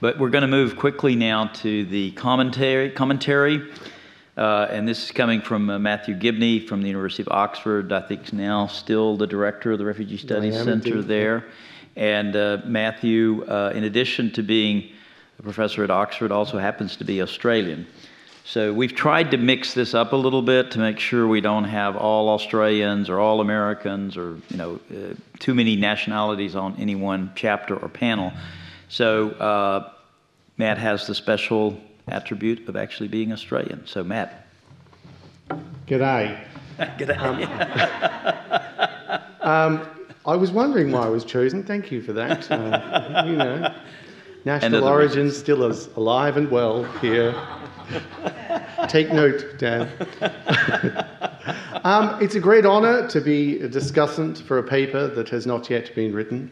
But we're going to move quickly now to the commentary, and this is coming from Matthew Gibney from the University of Oxford. I think now still the director of the Refugee Studies Center there. And Matthew, in addition to being a professor at Oxford, also happens to be Australian. So we've tried to mix this up a little bit to make sure we don't have all Australians or all Americans or too many nationalities on any one chapter or panel. So Matt has the special attribute of actually being Australian. So Matt. G'day. G'day. I was wondering why I was chosen. Thank you for that. National origins still as alive and well here. Take note, Dan. It's a great honour to be a discussant for a paper that has not yet been written.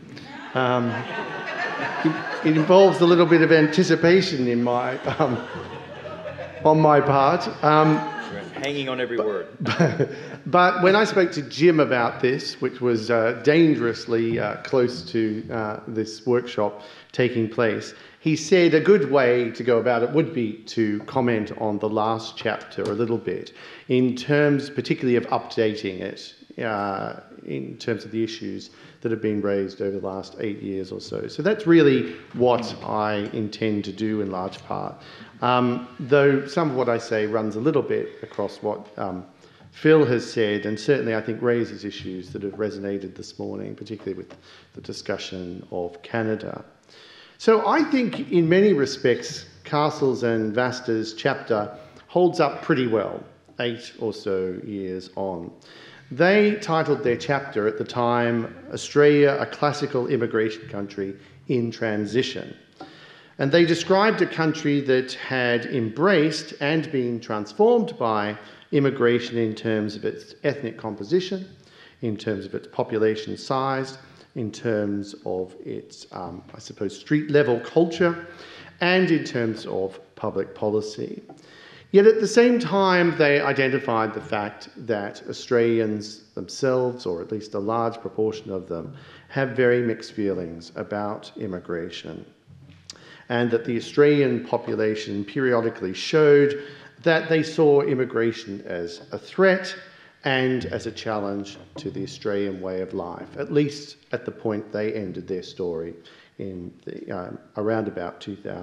It involves a little bit of anticipation in my on my part. Hanging on every word. But when I spoke to Jim about this, which was dangerously close to this workshop taking place, he said a good way to go about it would be to comment on the last chapter a little bit, in terms particularly of updating it, in terms of the issues that have been raised over the last 8 years or so. So that's really what I intend to do in large part. Though some of what I say runs a little bit across what Phil has said, and certainly I think raises issues that have resonated this morning, particularly with the discussion of Canada. So I think in many respects, Castles and Vasta's chapter holds up pretty well, 8 or so years on. They titled their chapter at the time, Australia, a Classical Immigration Country in Transition. And they described a country that had embraced and been transformed by immigration in terms of its ethnic composition, in terms of its population size, in terms of its, street-level culture, and in terms of public policy. Yet at the same time, they identified the fact that Australians themselves, or at least a large proportion of them, have very mixed feelings about immigration, and that the Australian population periodically showed that they saw immigration as a threat and as a challenge to the Australian way of life, at least at the point they ended their story in around about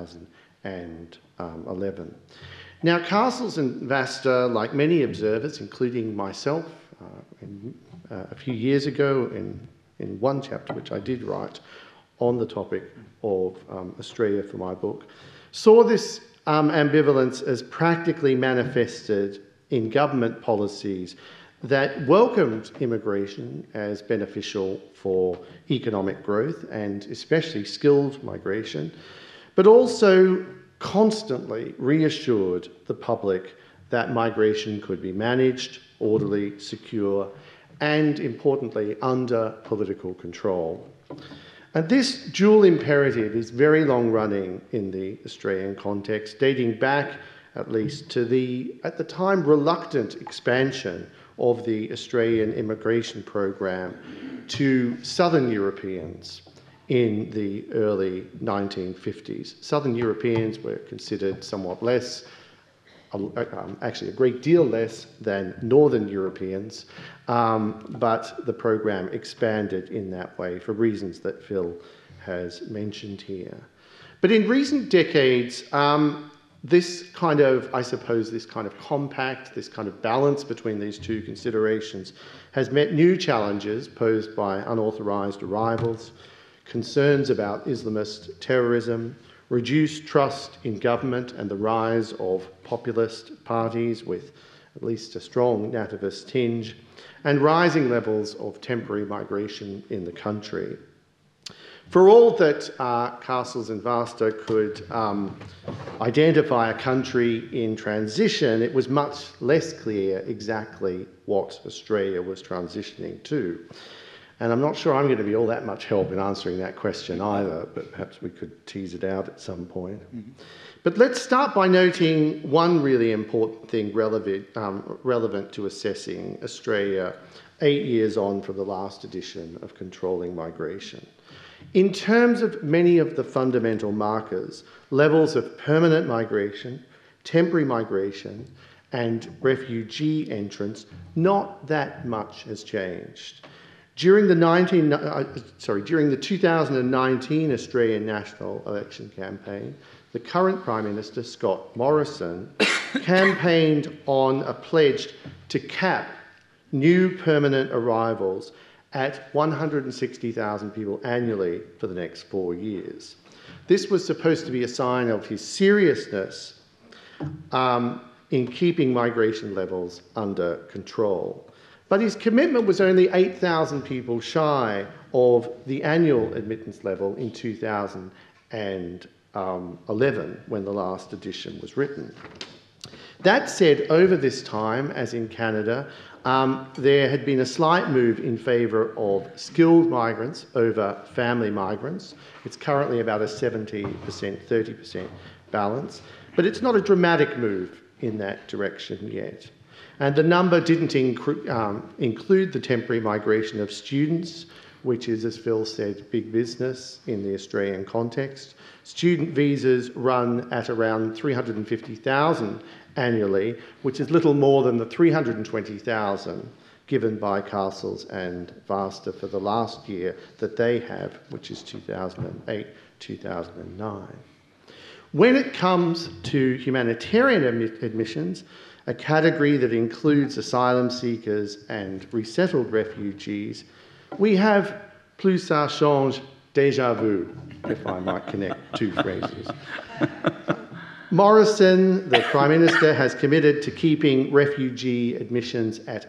2011. Now, Castles and Vasta, like many observers, including myself, a few years ago in one chapter which I did write on the topic of Australia for my book, saw this ambivalence as practically manifested in government policies that welcomed immigration as beneficial for economic growth and especially skilled migration, but also constantly reassured the public that migration could be managed, orderly, secure, and importantly, under political control. And this dual imperative is very long-running in the Australian context, dating back at least to the, at the time, reluctant expansion of the Australian immigration program to Southern Europeans in the early 1950s. Southern Europeans were considered somewhat less, actually a great deal less than Northern Europeans, but the program expanded in that way for reasons that Phil has mentioned here. But in recent decades, this kind of compact, this kind of balance between these two considerations has met new challenges posed by unauthorised arrivals, concerns about Islamist terrorism, reduced trust in government and the rise of populist parties with at least a strong nativist tinge, and rising levels of temporary migration in the country. For all that Castles and Vasta could identify a country in transition, it was much less clear exactly what Australia was transitioning to. And I'm not sure I'm going to be all that much help in answering that question either, but perhaps we could tease it out at some point. Mm-hmm. But let's start by noting one really important thing relevant to assessing Australia 8 years on from the last edition of Controlling Migration. In terms of many of the fundamental markers, levels of permanent migration, temporary migration, and refugee entrance, not that much has changed. During the 2019 Australian national election campaign, the current Prime Minister, Scott Morrison, campaigned on a pledge to cap new permanent arrivals at 160,000 people annually for the next 4 years. This was supposed to be a sign of his seriousness in keeping migration levels under control. But his commitment was only 8,000 people shy of the annual admittance level in 2011, when the last edition was written. That said, over this time, as in Canada, there had been a slight move in favour of skilled migrants over family migrants. It's currently about a 70%, 30% balance, but it's not a dramatic move in that direction yet. And the number didn't include the temporary migration of students, which is, as Phil said, big business in the Australian context. Student visas run at around 350,000 annually, which is little more than the 320,000 given by Castles and Vasta for the last year that they have, which is 2008-2009. When it comes to humanitarian admissions, a category that includes asylum seekers and resettled refugees, we have plus ça change déjà vu, if I might connect two phrases. Morrison, the Prime Minister, has committed to keeping refugee admissions at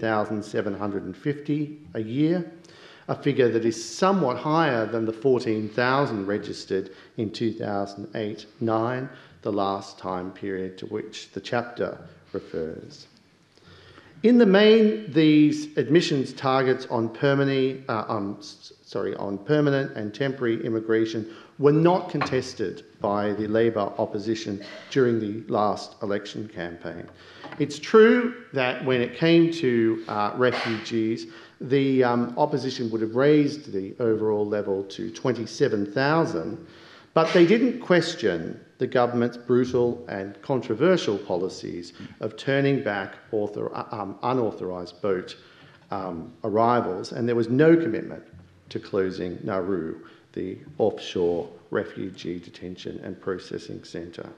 18,750 a year, a figure that is somewhat higher than the 14,000 registered in 2008-9, the last time period to which the chapter refers. In the main, these admissions targets on permanent and temporary immigration were not contested by the Labor opposition during the last election campaign. It's true that when it came to refugees, the opposition would have raised the overall level to 27,000, but they didn't question the government's brutal and controversial policies of turning back unauthorised boat arrivals, and there was no commitment to closing Nauru, the offshore refugee detention and processing centre.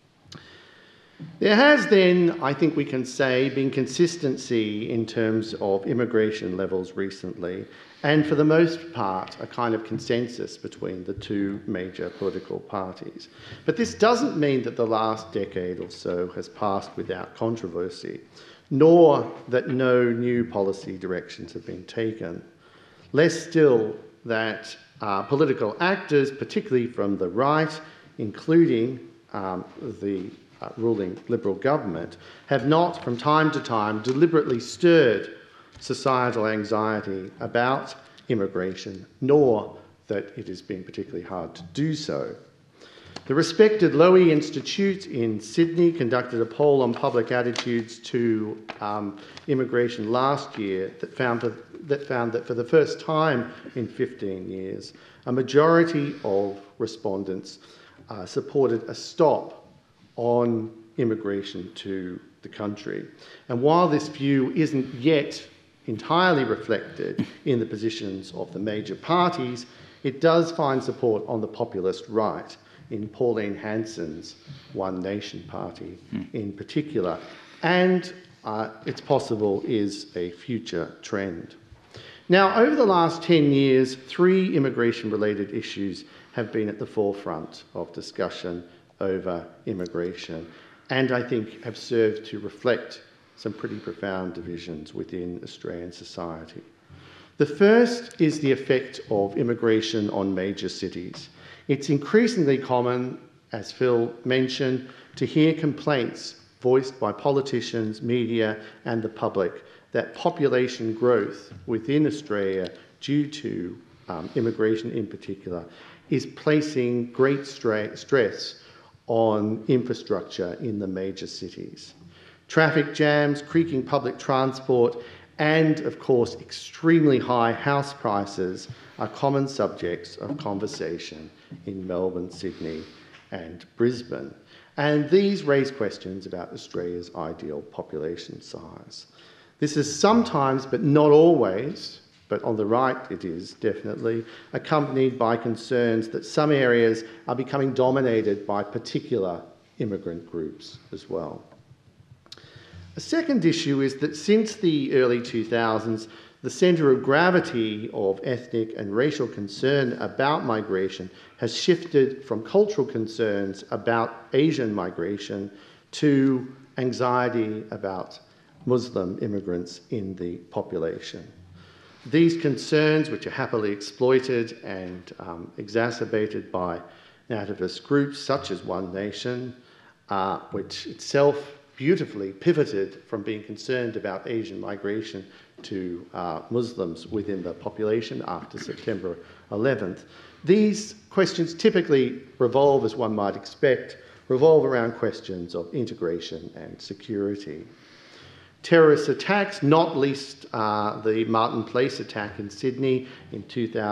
There has then, I think we can say, been consistency in terms of immigration levels recently, and for the most part, a kind of consensus between the two major political parties. But this doesn't mean that the last decade or so has passed without controversy, nor that no new policy directions have been taken. Less still that political actors, particularly from the right, including the ruling Liberal government, have not from time to time deliberately stirred societal anxiety about immigration, nor that it has been particularly hard to do so. The respected Lowy Institute in Sydney conducted a poll on public attitudes to immigration last year that found that for the first time in 15 years, a majority of respondents supported a stop on immigration to the country. And while this view isn't yet entirely reflected in the positions of the major parties, it does find support on the populist right, in Pauline Hanson's One Nation party in particular, and it's possible is a future trend. Now, over the last 10 years, 3 immigration-related issues have been at the forefront of discussion over immigration, and I think have served to reflect some pretty profound divisions within Australian society. The first is the effect of immigration on major cities. It's increasingly common, as Phil mentioned, to hear complaints voiced by politicians, media, and the public that population growth within Australia, due to immigration in particular, is placing great stress on infrastructure in the major cities. Traffic jams, creaking public transport, and of course extremely high house prices are common subjects of conversation in Melbourne, Sydney, and Brisbane. And these raise questions about Australia's ideal population size. This is sometimes, but not always, but on the right it is definitely, accompanied by concerns that some areas are becoming dominated by particular immigrant groups as well. A second issue is that since the early 2000s, the centre of gravity of ethnic and racial concern about migration has shifted from cultural concerns about Asian migration to anxiety about Muslim immigrants in the population. These concerns, which are happily exploited and exacerbated by nativist groups such as One Nation, which itself beautifully pivoted from being concerned about Asian migration to Muslims within the population after September 11th. These questions typically revolve, as one might expect, revolve around questions of integration and security. Terrorist attacks, not least the Martin Place attack in Sydney in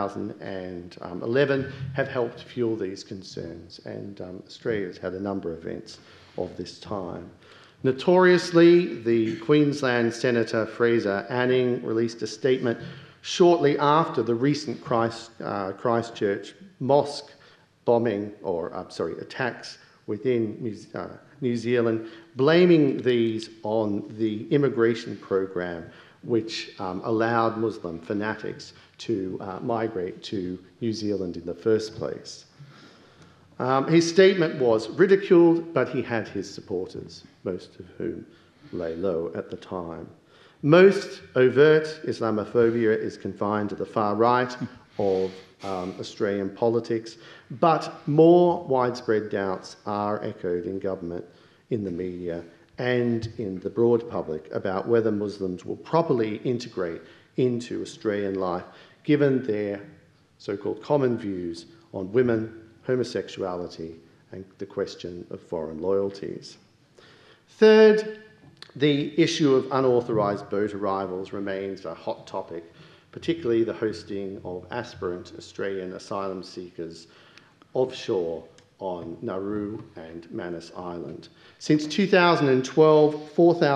2011, have helped fuel these concerns, and Australia has had a number of events of this time. Notoriously, the Queensland Senator Fraser Anning released a statement shortly after the recent Christchurch mosque bombing, attacks within New Zealand, blaming these on the immigration program which allowed Muslim fanatics to migrate to New Zealand in the first place. His statement was ridiculed, but he had his supporters, most of whom lay low at the time. Most overt Islamophobia is confined to the far right of Australian politics, but more widespread doubts are echoed in government, in the media, and in the broad public about whether Muslims will properly integrate into Australian life, given their so-called common views on women, homosexuality, and the question of foreign loyalties. Third, the issue of unauthorised boat arrivals remains a hot topic, particularly the hosting of aspirant Australian asylum seekers offshore on Nauru and Manus Island. Since 2012,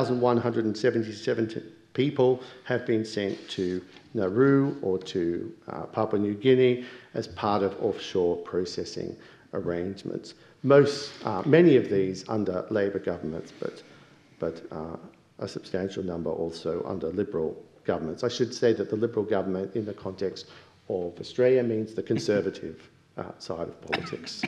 4,177 people have been sent to Nauru or to Papua New Guinea as part of offshore processing arrangements. Many of these under Labor governments, but a substantial number also under Liberal governments. I should say that the Liberal government in the context of Australia means the Conservative side of politics.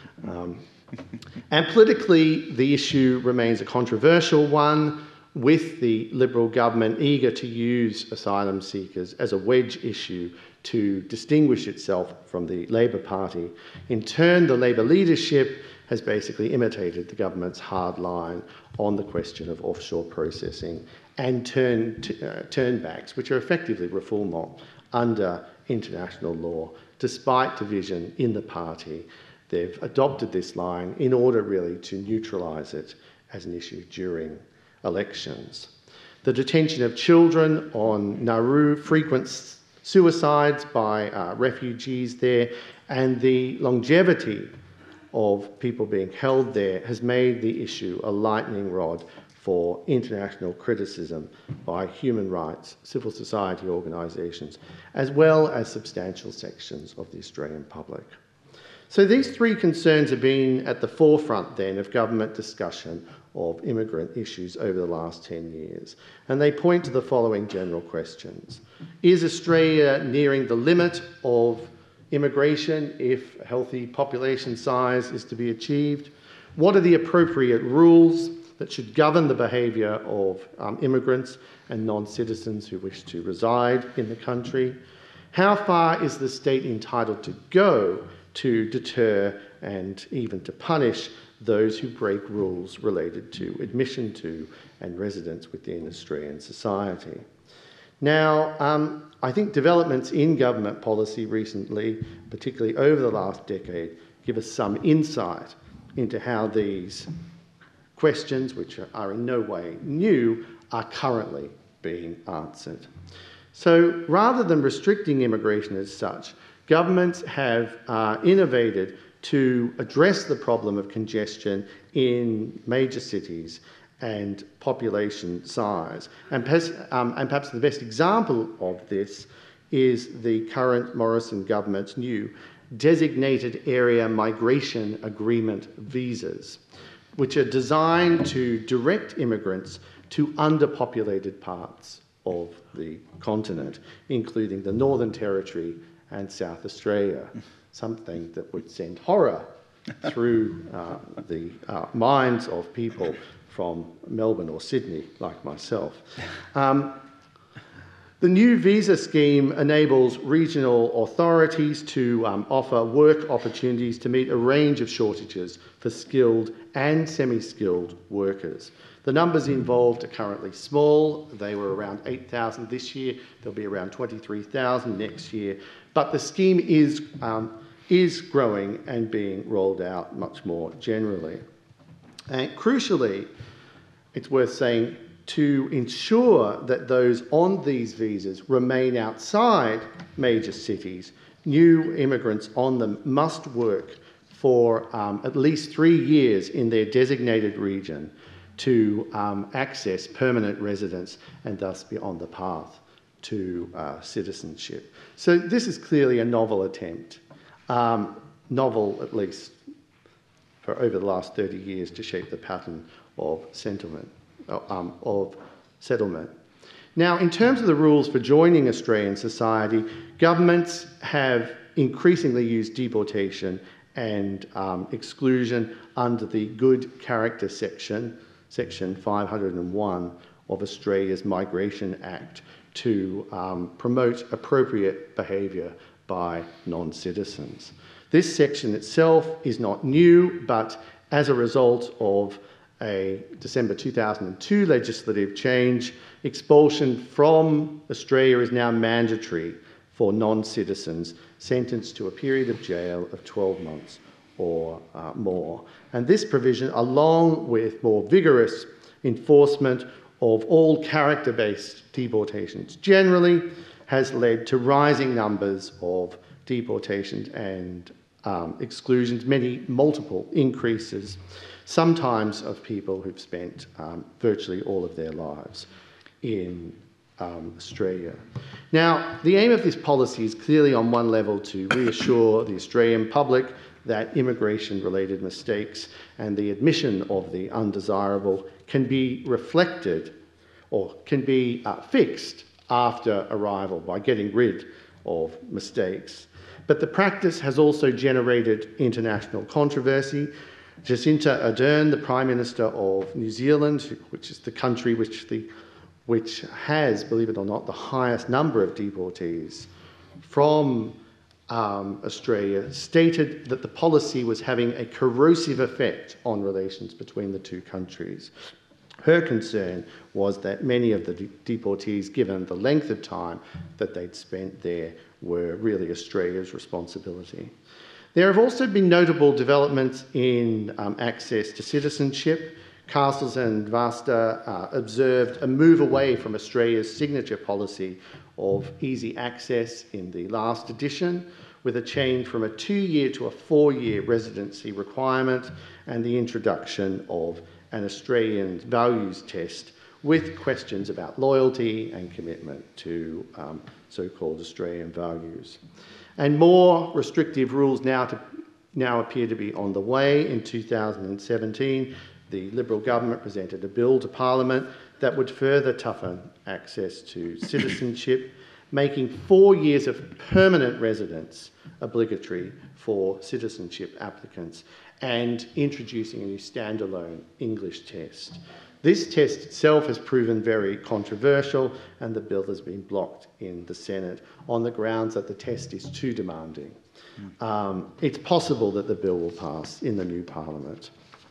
And politically, the issue remains a controversial one, with the Liberal government eager to use asylum seekers as a wedge issue to distinguish itself from the Labor Party. In turn, the Labor leadership has basically imitated the government's hard line on the question of offshore processing and turnbacks, which are effectively refoulement under international law. Despite division in the party, they've adopted this line in order really to neutralise it as an issue during elections. The detention of children on Nauru, frequent suicides by refugees there, and the longevity of people being held there has made the issue a lightning rod for international criticism by human rights, civil society organisations, as well as substantial sections of the Australian public. So these three concerns have been at the forefront then of government discussion of immigrant issues over the last 10 years. And they point to the following general questions. Is Australia nearing the limit of immigration if a healthy population size is to be achieved? What are the appropriate rules that should govern the behaviour of immigrants and non-citizens who wish to reside in the country? How far is the state entitled to go to deter and even to punish those who break rules related to admission to and residence within Australian society? Now, I think developments in government policy recently, particularly over the last decade, give us some insight into how these questions, which are in no way new, are currently being answered. So rather than restricting immigration as such, governments have innovated to address the problem of congestion in major cities and population size. And perhaps the best example of this is the current Morrison government's new Designated Area Migration Agreement visas, which are designed to direct immigrants to underpopulated parts of the continent, including the Northern Territory and South Australia, something that would send horror through the minds of people from Melbourne or Sydney, like myself. The new visa scheme enables regional authorities to offer work opportunities to meet a range of shortages for skilled and semi-skilled workers. The numbers involved are currently small. They were around 8,000 this year. There'll be around 23,000 next year. But the scheme is growing and being rolled out much more generally. And crucially, it's worth saying, to ensure that those on these visas remain outside major cities, new immigrants on them must work for at least 3 years in their designated region to access permanent residence and thus be on the path to citizenship. So this is clearly a novel attempt, novel at least for over the last 30 years to shape the pattern of settlement. Now, in terms of the rules for joining Australian society, governments have increasingly used deportation and exclusion under the Good Character section, Section 501 of Australia's Migration Act, to promote appropriate behaviour by non-citizens. This section itself is not new, but as a result of a December 2002 legislative change, expulsion from Australia is now mandatory for non-citizens sentenced to a period of jail of 12 months or more. And this provision, along with more vigorous enforcement of all character-based deportations generally, has led to rising numbers of deportations and exclusions, many multiple increases, sometimes of people who've spent virtually all of their lives in Australia. Now, the aim of this policy is clearly on one level to reassure the Australian public that immigration-related mistakes and the admission of the undesirable can be reflected or can be fixed after arrival by getting rid of mistakes. But the practice has also generated international controversy. Jacinda Ardern, the Prime Minister of New Zealand, which is the country which has, believe it or not, the highest number of deportees from Australia, stated that the policy was having a corrosive effect on relations between the two countries. Her concern was that many of the deportees, given the length of time that they'd spent there, were really Australia's responsibility. There have also been notable developments in access to citizenship. Castles and Vasta observed a move away from Australia's signature policy of easy access in the last edition, with a change from a 2-year to a 4-year residency requirement and the introduction of an Australian values test with questions about loyalty and commitment to so-called Australian values. And more restrictive rules now appear to be on the way. In 2017, the Liberal government presented a bill to Parliament that would further toughen access to citizenship, making 4 years of permanent residence obligatory for citizenship applicants and introducing a new standalone English test. This test itself has proven very controversial, and the bill has been blocked in the Senate on the grounds that the test is too demanding. It's possible that the bill will pass in the new Parliament.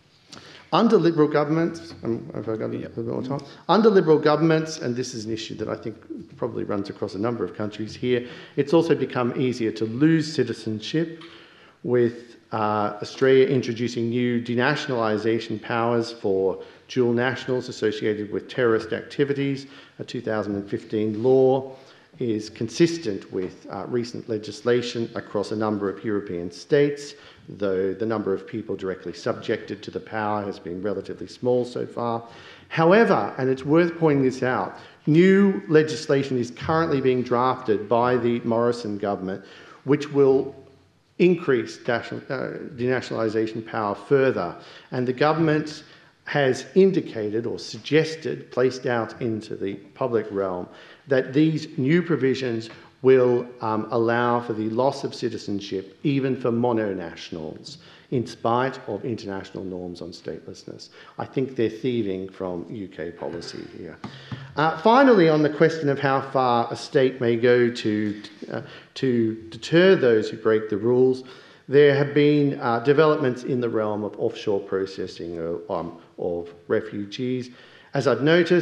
Under Liberal governments, have I got a little bit more time? Under Liberal governments, and this is an issue that I think probably runs across a number of countries here, it's also become easier to lose citizenship, with Australia introducing new denationalisation powers for dual nationals associated with terrorist activities, a 2015 law, is consistent with recent legislation across a number of European states, though the number of people directly subjected to the power has been relatively small so far. However, and it's worth pointing this out, new legislation is currently being drafted by the Morrison government, which will increase denationalisation power further. And the government has indicated or suggested, placed out into the public realm, that these new provisions will allow for the loss of citizenship even for mononationals, in spite of international norms on statelessness. I think they're thieving from UK policy here. Finally, on the question of how far a state may go to deter those who break the rules, there have been developments in the realm of offshore processing of refugees. As I've noted,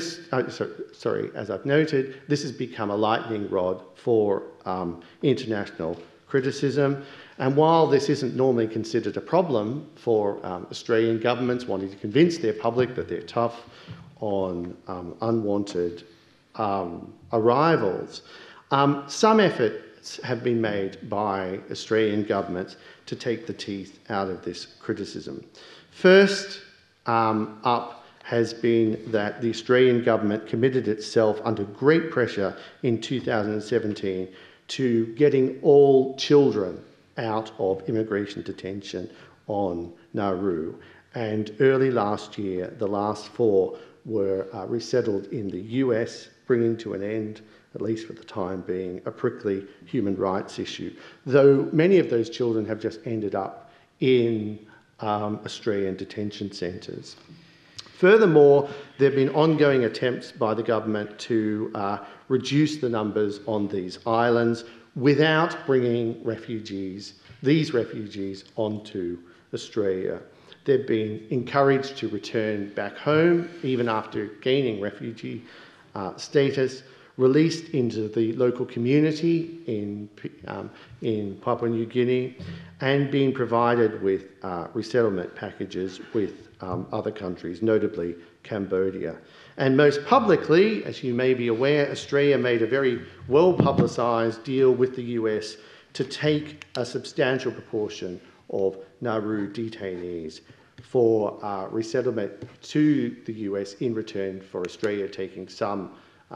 this has become a lightning rod for international criticism. And while this isn't normally considered a problem for Australian governments wanting to convince their public that they're tough on unwanted arrivals, some efforts have been made by Australian governments to take the teeth out of this criticism. First up has been that the Australian government committed itself under great pressure in 2017 to getting all children out of immigration detention on Nauru. And early last year, the last 4 were resettled in the US, bringing to an end, at least for the time being, a prickly human rights issue, though many of those children have just ended up in Australian detention centres. Furthermore, there have been ongoing attempts by the government to reduce the numbers on these islands without bringing these refugees onto Australia. They've been encouraged to return back home, even after gaining refugee status, released into the local community in Papua New Guinea, and being provided with resettlement packages with other countries, notably Cambodia. And most publicly, as you may be aware, Australia made a very well-publicised deal with the US to take a substantial proportion of Nauru detainees for resettlement to the US in return for Australia taking some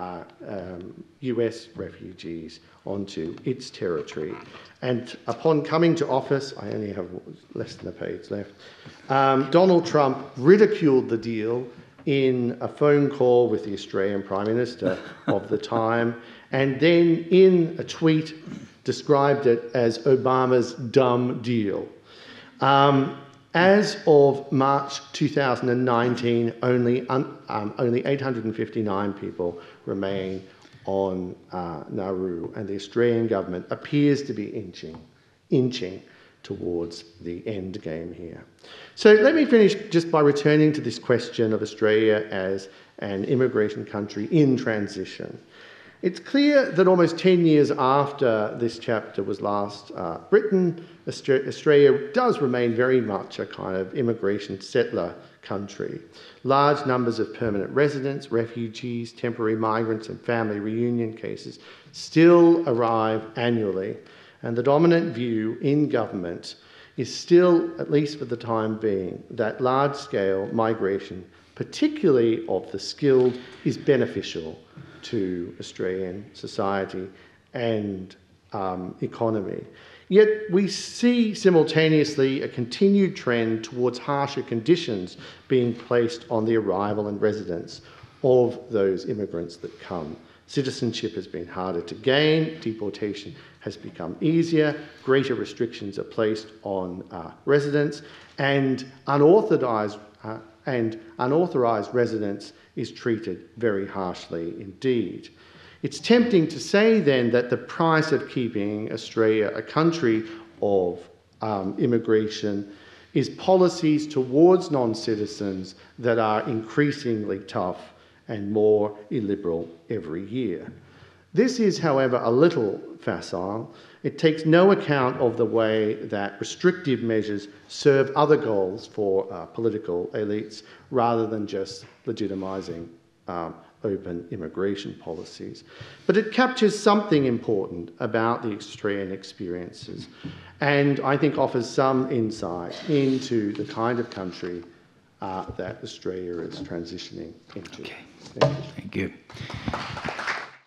US refugees onto its territory. And upon coming to office, I only have less than a page left, Donald Trump ridiculed the deal in a phone call with the Australian Prime Minister of the time, and then in a tweet described it as Obama's dumb deal. As of March 2019, only 859 people remain on Nauru, and the Australian government appears to be inching towards the end game here. So let me finish just by returning to this question of Australia as an immigration country in transition. It's clear that almost 10 years after this chapter was last written, Australia does remain very much a kind of immigration settler country. Large numbers of permanent residents, refugees, temporary migrants and family reunion cases still arrive annually, and the dominant view in government is still, at least for the time being, that large-scale migration, particularly of the skilled, is beneficial to Australian society and economy. Yet we see simultaneously a continued trend towards harsher conditions being placed on the arrival and residence of those immigrants that come. Citizenship has been harder to gain, deportation has become easier, greater restrictions are placed on residents, and unauthorised residence is treated very harshly indeed. It's tempting to say then that the price of keeping Australia a country of immigration is policies towards non-citizens that are increasingly tough and more illiberal every year. This is, however, a little facile. It takes no account of the way that restrictive measures serve other goals for political elites rather than just legitimising open immigration policies. But it captures something important about the Australian experiences, and I think offers some insight into the kind of country that Australia is transitioning into. Okay. Thank you.